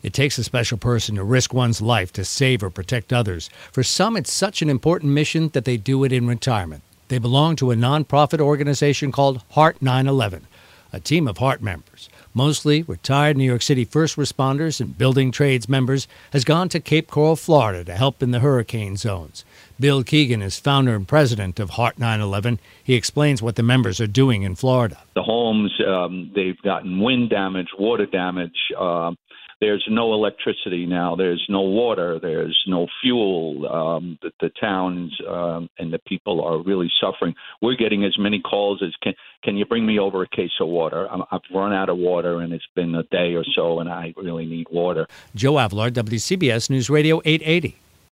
It takes a special person to risk one's life to save or protect others. For some, it's such an important mission that they do it in retirement. They belong to a nonprofit organization called Heart 911, a team of Heart members, mostly retired New York City first responders and building trades members, has gone to Cape Coral, Florida to help in the hurricane zones. Bill Keegan is founder and president of Heart 911. He explains what the members are doing in Florida. The homes, they've gotten wind damage, water damage. There's no electricity now. There's no water. There's no fuel. The towns and the people are really suffering. We're getting as many calls as, can you bring me over a case of water? I've run out of water, and it's been a day or so, and I really need water. Joe Avlar, WCBS News Radio 880.